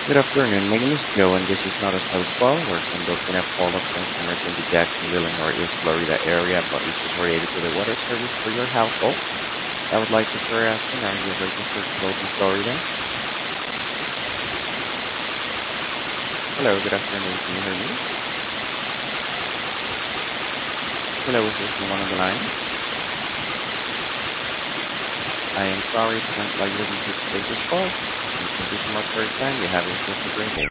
Good afternoon. My name is Joe, and this is not a sales call. We're conducting a call of customers in the Jacksonville and Northeast Florida area about issues related to the water service for your household. I would like to start asking, are you registered to vote in Florida? Hello, good afternoon. Can you hear me? Hello, is there someone on the line? I am sorry to like you didn't participate this call. Thank you so much for your time. You have yourself a great day.